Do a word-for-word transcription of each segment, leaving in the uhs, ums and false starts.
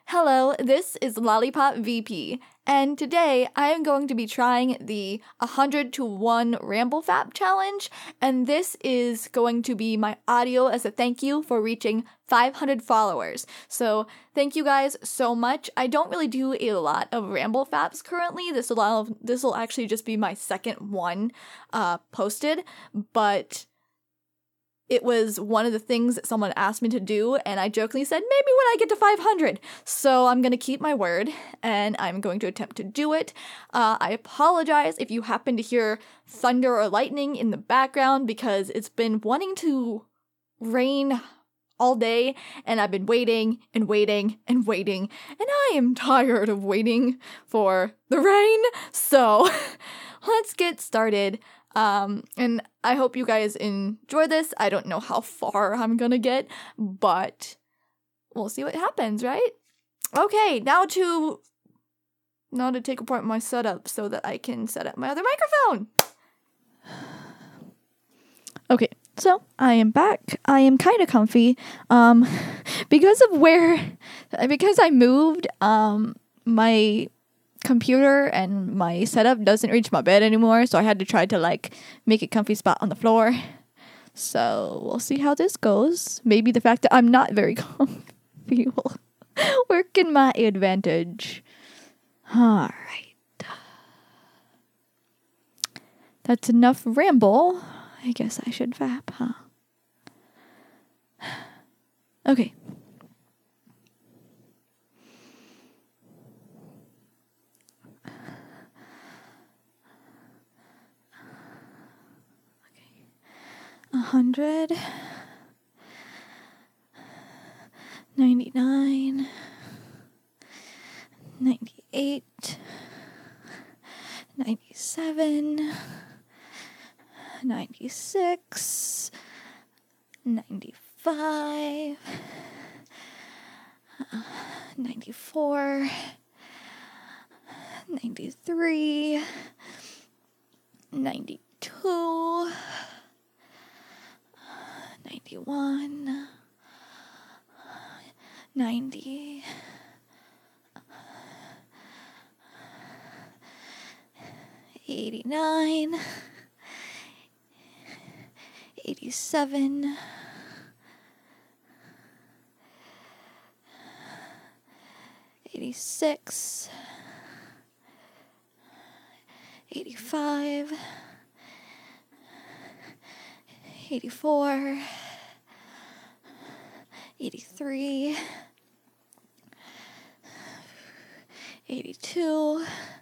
Hello, this is Lollipop V P, and today I am going to be trying the one hundred to one RambleFap challenge, and this is going to be my audio as a thank you for reaching five hundred followers. So thank you guys so much. I don't really do a lot of RambleFaps currently. This will this will actually just be my second one uh, posted, but it was one of the things that someone asked me to do, and I jokingly said, maybe when I get to five hundred. So I'm going to keep my word, and I'm going to attempt to do it. Uh, I apologize if you happen to hear thunder or lightning in the background, because it's been wanting to rain all day, and I've been waiting and waiting and waiting, and I am tired of waiting for the rain. So let's get started. Um, and I hope you guys enjoy this. I don't know how far I'm gonna get, but we'll see what happens, right? Okay, now to now to take apart my setup so that I can set up my other microphone. Okay, so I am back. I am kind of comfy. Um, because of where, because I moved, um, my computer and my setup doesn't reach my bed anymore, so I had to try to like make a comfy spot on the floor. So we'll see how this goes. Maybe the fact that I'm not very comfy will work in my advantage. All right, that's enough ramble. I guess I should vap, huh? Okay. A hundred, ninety-nine, ninety-eight, ninety-seven, ninety-six, ninety-five, ninety-four, ninety-three, ninety-two, ninety-one, ninety, eighty-nine, eighty-seven, eighty-six, eighty-five, eighty-four, eighty-three, eighty-two,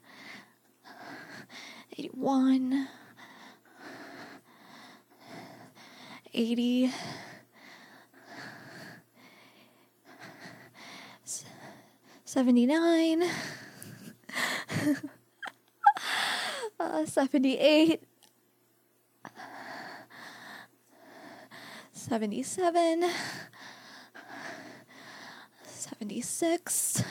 eighty-one, eighty, seventy-nine, uh, seventy-eight, seventy-seven, seventy-six,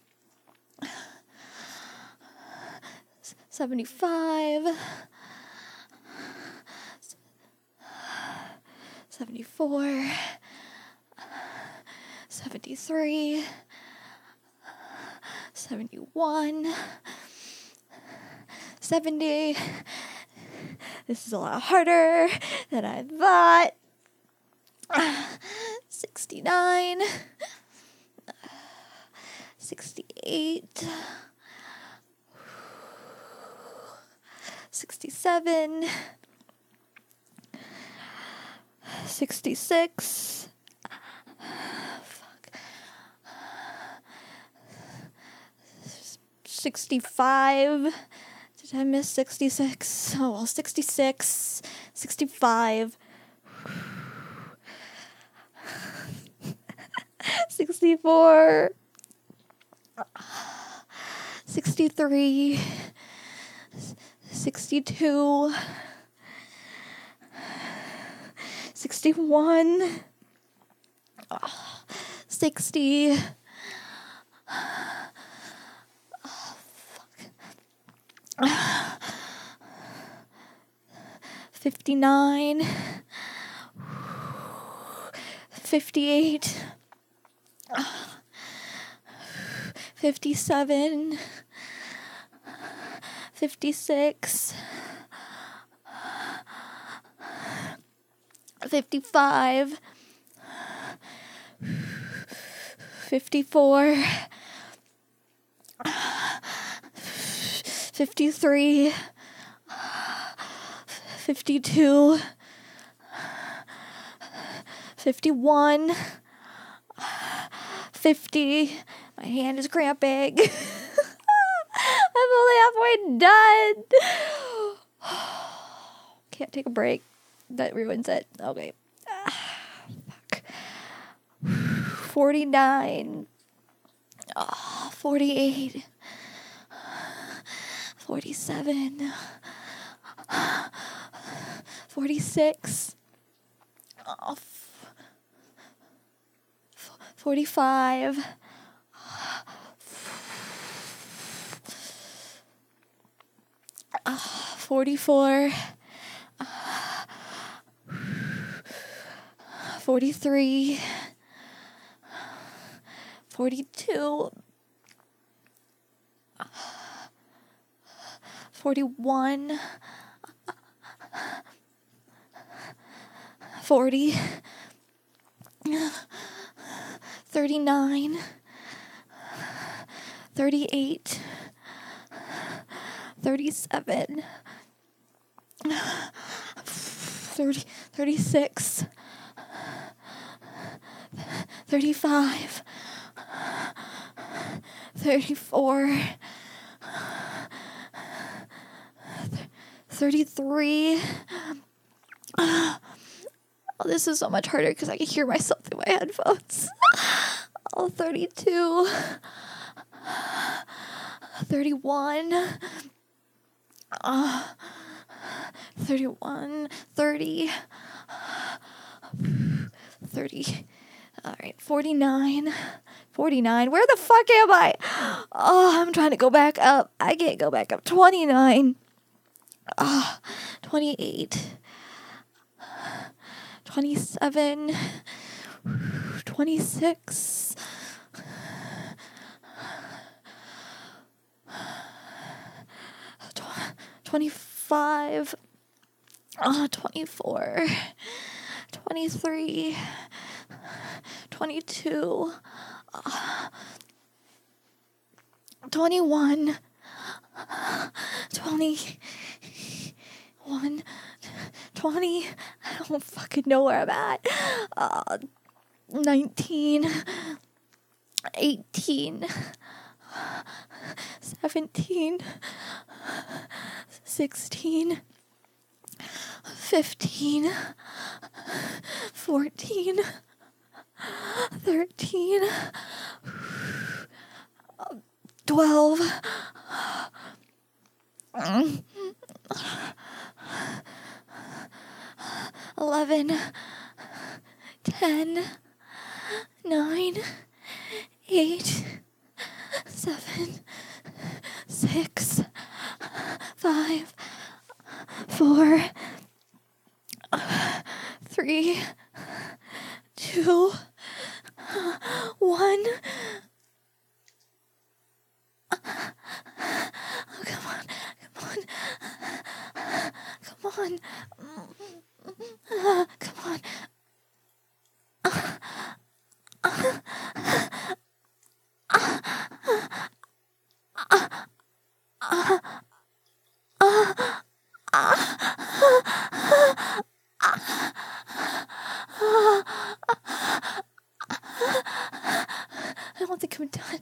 seventy-five, seventy-four, seventy-three, seventy-one, seventy. This is a lot harder than I thought. sixty-nine, sixty-eight, sixty-seven, sixty-six, fuck, sixty-five, did I miss sixty-six? Oh well, sixty-six, sixty-five, sixty-four, sixty-three, sixty-two, sixty-one, sixty, oh, fuck. fifty-nine, fifty-eight, fifty-seven, fifty-six, fifty-five, fifty-four, fifty-three, fifty-two, fifty-one, fifty. My hand is cramping. I'm only halfway done. Can't take a break. That ruins it. Okay. Ah, fuck. forty-nine. Oh, forty-eight. forty-seven. forty-six. Oh, f- forty-five. forty-four. forty-three. forty-two. forty-one. forty. thirty-nine. thirty-eight. thirty-seven. thirty, thirty-six. thirty-five. thirty-four. thirty-three. Oh, this is so much harder because I can hear myself through my headphones. Oh, thirty-two. thirty-one. Uh, thirty-one. thirty. thirty. All right, forty-nine. forty-nine. Where the fuck am I? Oh, I'm trying to go back up. I can't go back up. twenty-nine. Oh, twenty-eight. twenty-seven. twenty-six. twenty-five. Oh, twenty-four. twenty-three. twenty-two. Uh, twenty-one. twenty-one. twenty. I don't fucking know where I'm at. Uh, nineteen. eighteen. seventeen. sixteen. fifteen. fourteen. thirteen. twelve. eleven. ten. nine. eight. seven. six. five. four. three. two. one. Oh, come on. Come on. Come on. Come on. I don't think I'm done.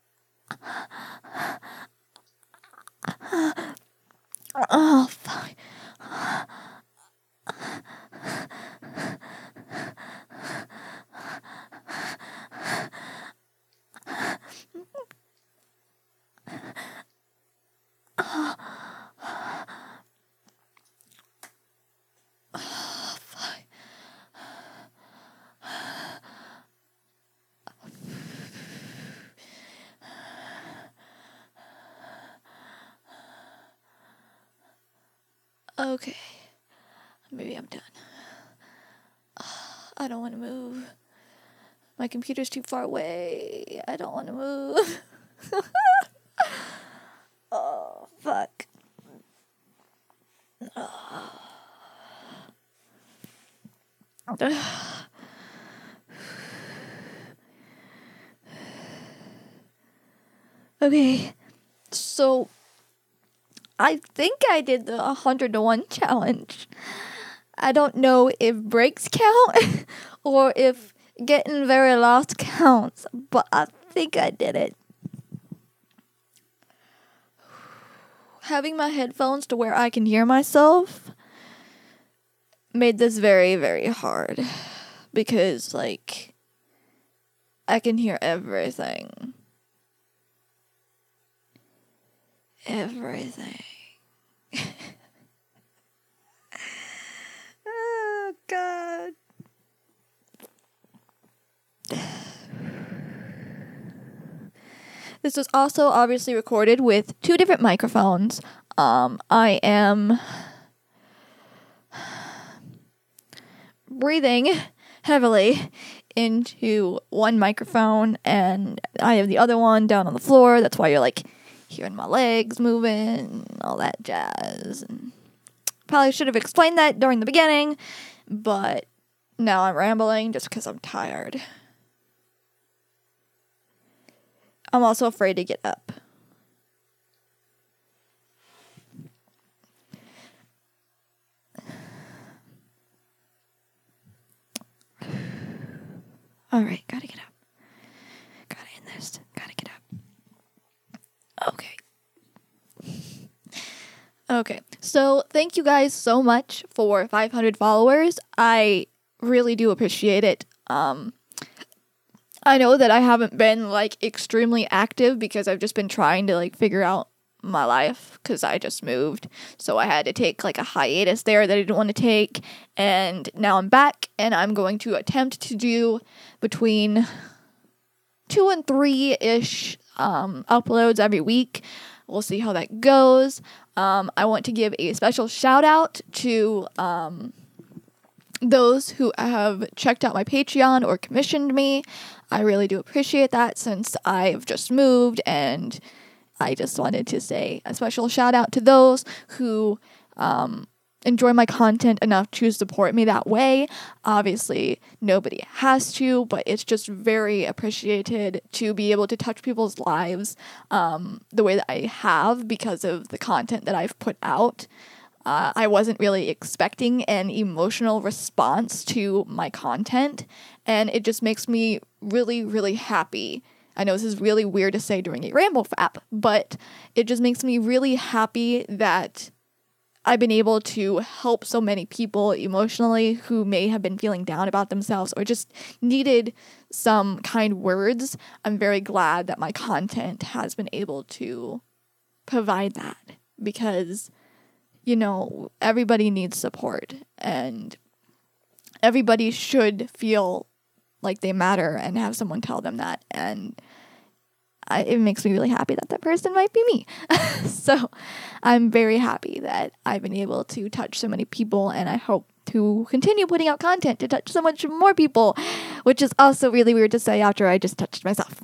Oh, fuck. Okay, maybe I'm done. I don't want to move. My computer's too far away. I don't want to move. Oh, fuck. Okay, so I think I did the one hundred to one challenge. I don't know if breaks count or if getting very lost counts, but I think I did it. Having my headphones to where I can hear myself made this very, very hard because, like, I can hear everything. Everything. Oh, God. This was also obviously recorded with two different microphones. Um, I am breathing heavily into one microphone, and I have the other one down on the floor. That's why you're like hearing my legs moving and all that jazz. And probably should have explained that during the beginning, but now I'm rambling just because I'm tired. I'm also afraid to get up. All right, gotta get up. Gotta end this. Gotta get up. Okay. Okay, so thank you guys so much for five hundred followers. I really do appreciate it. Um, I know that I haven't been, like, extremely active because I've just been trying to, like, figure out my life because I just moved. So I had to take, like, a hiatus there that I didn't want to take. And now I'm back and I'm going to attempt to do between two and three-ish um, uploads every week. We'll see how that goes. Um, I want to give a special shout out to um, those who have checked out my Patreon or commissioned me. I really do appreciate that since I've just moved, and I just wanted to say a special shout out to those who um, enjoy my content enough to support me that way. Obviously, nobody has to, but it's just very appreciated to be able to touch people's lives um, the way that I have because of the content that I've put out. Uh, I wasn't really expecting an emotional response to my content, and it just makes me really, really happy. I know this is really weird to say during a Ramble Fap, but it just makes me really happy that I've been able to help so many people emotionally who may have been feeling down about themselves or just needed some kind words. I'm very glad that my content has been able to provide that because, you know, everybody needs support and everybody should feel like they matter and have someone tell them that. And I, it makes me really happy that that person might be me. So I'm very happy that I've been able to touch so many people, and I hope to continue putting out content to touch so much more people, which is also really weird to say after I just touched myself.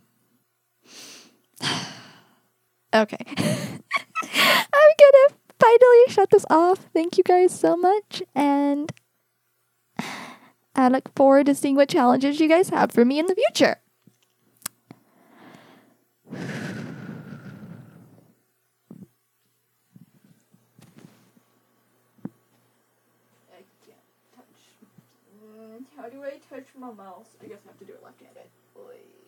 Okay. I'm gonna finally shut this off. Thank you guys so much, and I look forward to seeing what challenges you guys have for me in the future. I can't touch. How do I touch my mouse? I guess I have to do it left-handed. Oy.